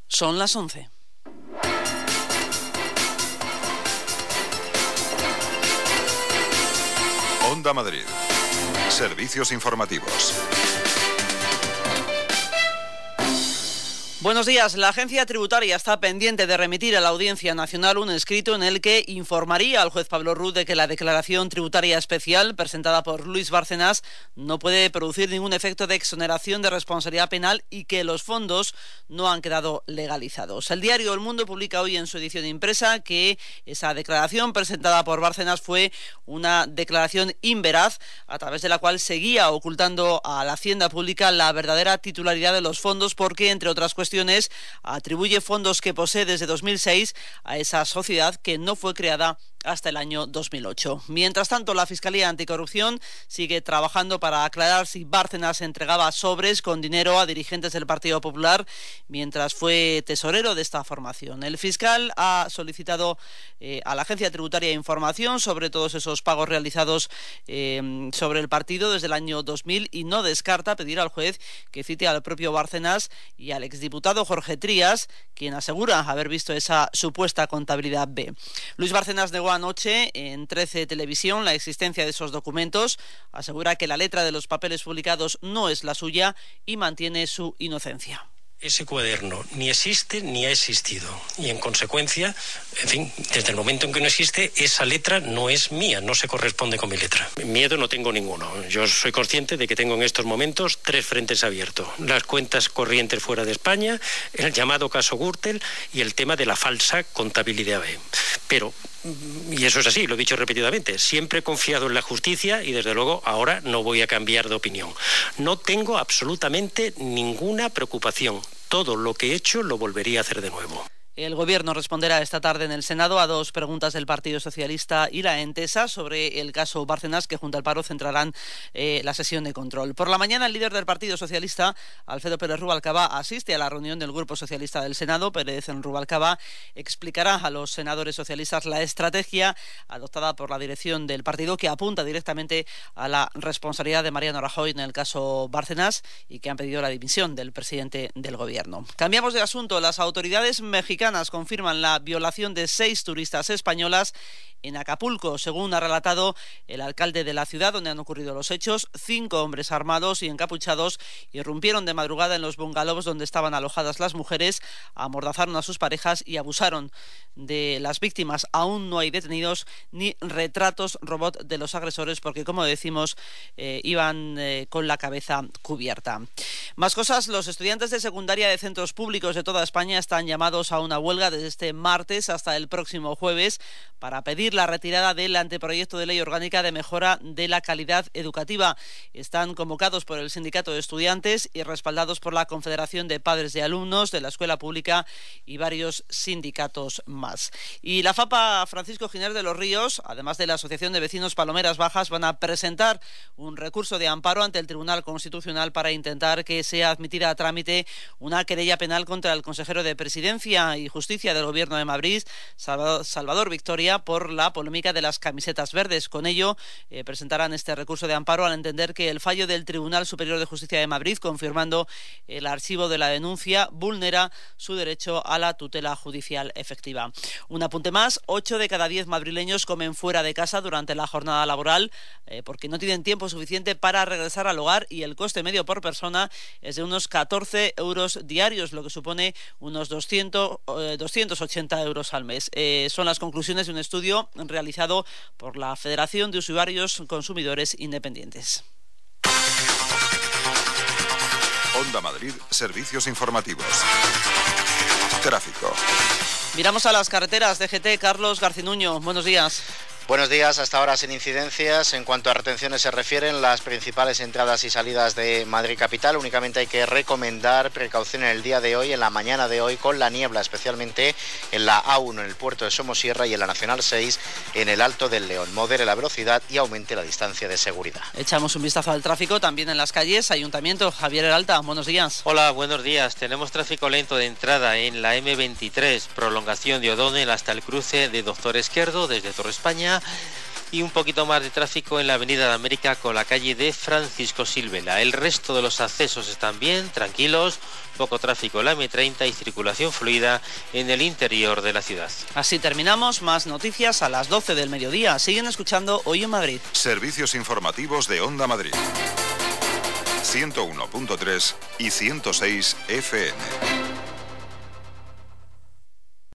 Son las 11. Onda Madrid. Servicios informativos. Buenos días. La Agencia Tributaria está pendiente de remitir a la Audiencia Nacional un escrito en el que informaría al juez Pablo Ruz de que la declaración tributaria especial presentada por Luis Bárcenas no puede producir ningún efecto de exoneración de responsabilidad penal y que los fondos no han quedado legalizados. El diario El Mundo publica hoy en su edición impresa que esa declaración presentada por Bárcenas fue una declaración inveraz a través de la cual seguía ocultando a la Hacienda Pública la verdadera titularidad de los fondos porque, entre otras cuestiones, atribuye fondos que posee desde 2006 a esa sociedad que no fue creada hasta el año 2008. Mientras tanto, la Fiscalía Anticorrupción sigue trabajando para aclarar si Bárcenas entregaba sobres con dinero a dirigentes del Partido Popular mientras fue tesorero de esta formación. El fiscal ha solicitado a la Agencia Tributaria información sobre todos esos pagos realizados sobre el partido desde el año 2000 y no descarta pedir al juez que cite al propio Bárcenas y al exdiputado Jorge Trías, quien asegura haber visto esa supuesta contabilidad B. Luis Bárcenas negó anoche en 13 Televisión la existencia de esos documentos, asegura que la letra de los papeles publicados no es la suya y mantiene su inocencia. Ese cuaderno ni existe ni ha existido y en consecuencia, en fin, desde el momento en que no existe, esa letra no es mía, no se corresponde con mi letra. Miedo no tengo ninguno. Yo soy consciente de que tengo en estos momentos 3 frentes abiertos. Las cuentas corrientes fuera de España, el llamado caso Gürtel y el tema de la falsa contabilidad B. Pero, y eso es así, lo he dicho repetidamente, siempre he confiado en la justicia y desde luego ahora no voy a cambiar de opinión. No tengo absolutamente ninguna preocupación. Todo lo que he hecho lo volvería a hacer de nuevo. El Gobierno responderá esta tarde en el Senado a 2 preguntas del Partido Socialista y la Entesa sobre el caso Bárcenas, que junto al paro centrarán la sesión de control. Por la mañana, el líder del Partido Socialista, Alfredo Pérez Rubalcaba, asiste a la reunión del Grupo Socialista del Senado. Pérez Rubalcaba explicará a los senadores socialistas la estrategia adoptada por la dirección del partido, que apunta directamente a la responsabilidad de Mariano Rajoy en el caso Bárcenas y que han pedido la dimisión del presidente del Gobierno. Cambiamos de asunto. Las autoridades mexicanas confirman la violación de 6 turistas españolas en Acapulco. Según ha relatado el alcalde de la ciudad donde han ocurrido los hechos, 5 hombres armados y encapuchados irrumpieron de madrugada en los bungalows donde estaban alojadas las mujeres, amordazaron a sus parejas y abusaron de las víctimas. Aún no hay detenidos ni retratos robot de los agresores porque, como decimos, iban con la cabeza cubierta. Más cosas. Los estudiantes de secundaria de centros públicos de toda España están llamados a una huelga desde este martes hasta el próximo jueves para pedir la retirada del anteproyecto de ley orgánica de mejora de la calidad educativa. Están convocados por el Sindicato de Estudiantes y respaldados por la Confederación de Padres de Alumnos de la Escuela Pública y varios sindicatos más. Y la FAPA Francisco Giner de los Ríos, además de la Asociación de Vecinos Palomeras Bajas, van a presentar un recurso de amparo ante el Tribunal Constitucional para intentar que sea admitida a trámite una querella penal contra el consejero de Presidencia y Justicia del Gobierno de Madrid, Salvador Victoria, por la polémica de las camisetas verdes. Con ello, presentarán este recurso de amparo al entender que el fallo del Tribunal Superior de Justicia de Madrid, confirmando el archivo de la denuncia, vulnera su derecho a la tutela judicial efectiva. Un apunte más: 8 de cada 10 madrileños comen fuera de casa durante la jornada laboral porque no tienen tiempo suficiente para regresar al hogar y el coste medio por persona es de unos 14 euros diarios, lo que supone unos 280 euros al mes. Son las conclusiones de un estudio realizado por la Federación de Usuarios Consumidores Independientes. Onda Madrid, servicios informativos. Tráfico. Miramos a las carreteras. DGT, Carlos Garcinuño, buenos días. Buenos días, hasta ahora sin incidencias. En cuanto a retenciones se refieren, las principales entradas y salidas de Madrid capital, únicamente hay que recomendar precaución en el día de hoy, en la mañana de hoy, con la niebla, especialmente en la A1 en el puerto de Somosierra y en la Nacional 6 en el Alto del León. Modere la velocidad y aumente la distancia de seguridad. Echamos un vistazo al tráfico también en las calles. Ayuntamiento, Javier Heralta, buenos días. Hola, buenos días. Tenemos tráfico lento de entrada en la M23, prolongación de O'Donnell hasta el cruce de Doctor Esquerdo desde Torre España. y un poquito más de tráfico en la Avenida de América con la calle de Francisco Silvela. El resto de los accesos están bien, tranquilos, poco tráfico en la M30 y circulación fluida en el interior de la ciudad. Así terminamos, más noticias a las 12 del mediodía. Siguen escuchando Hoy en Madrid. Servicios informativos de Onda Madrid. 101.3 y 106 FM.